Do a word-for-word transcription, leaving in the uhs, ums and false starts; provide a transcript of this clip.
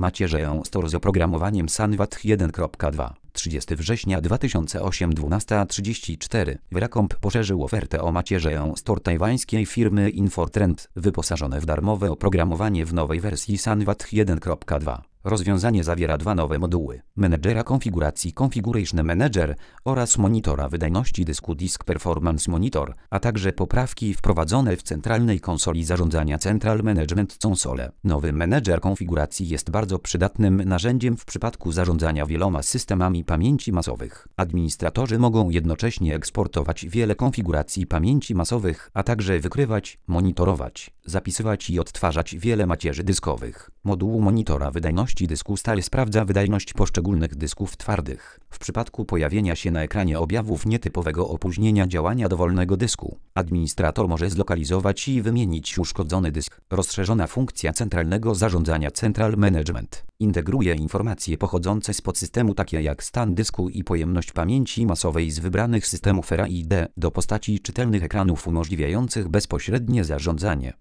Macierzeję Store z oprogramowaniem SunVat jeden kropka dwa. trzydziestego września dwa tysiące ósmego dwunasta trzydzieści cztery. Wracomp poszerzył ofertę o Macierzeję Store tajwańskiej firmy Infortrend, wyposażone w darmowe oprogramowanie w nowej wersji SunVat jeden kropka dwa. Rozwiązanie zawiera dwa nowe moduły: menedżera konfiguracji Configuration Manager oraz monitora wydajności dysku Disk Performance Monitor, a także poprawki wprowadzone w centralnej konsoli zarządzania Central Management Console. Nowy menedżer konfiguracji jest bardzo przydatnym narzędziem w przypadku zarządzania wieloma systemami pamięci masowych. Administratorzy mogą jednocześnie eksportować wiele konfiguracji pamięci masowych, a także wykrywać, monitorować, zapisywać i odtwarzać wiele macierzy dyskowych. Moduł monitora wydajności dysku stale sprawdza wydajność poszczególnych dysków twardych. W przypadku pojawienia się na ekranie objawów nietypowego opóźnienia działania dowolnego dysku, administrator może zlokalizować i wymienić uszkodzony dysk. Rozszerzona funkcja centralnego zarządzania Central Management integruje informacje pochodzące z podsystemu takie jak stan dysku i pojemność pamięci masowej z wybranych systemów R A I D do postaci czytelnych ekranów umożliwiających bezpośrednie zarządzanie.